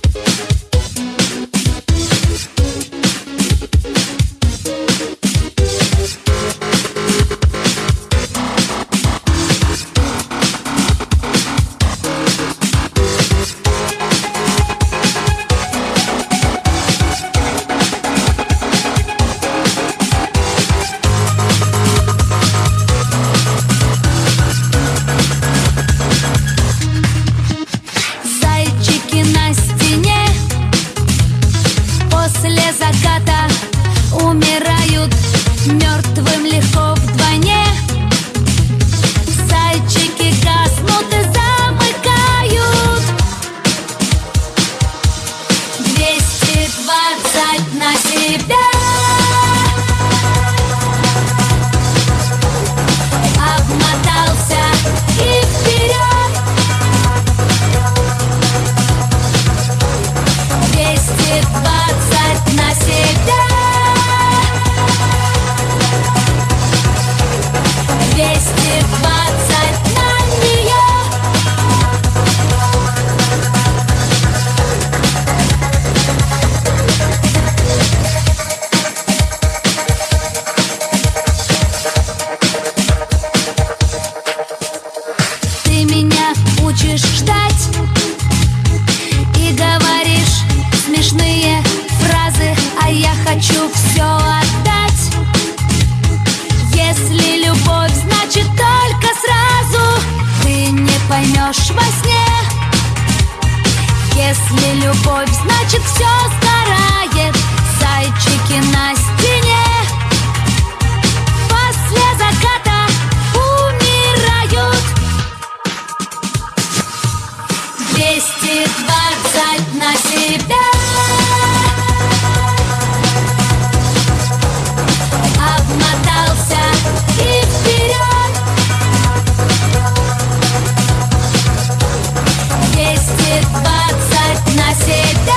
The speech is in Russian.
После заката умирают, мертвым легко вдвойне. Зайчики гаснут и замыкают. 220 на себя. Обмотался и вперед. 220 на себя. 220 на нее. Ты меня учишь ждать и говоришь смешные фразы, а я хочу все отдать. Если любовь, значит только сразу. Ты не поймешь во сне. Если любовь, значит все сгорает. Зайчики на стене после заката умирают. 220 на себя. Обмотался и вперед. 220 на себя.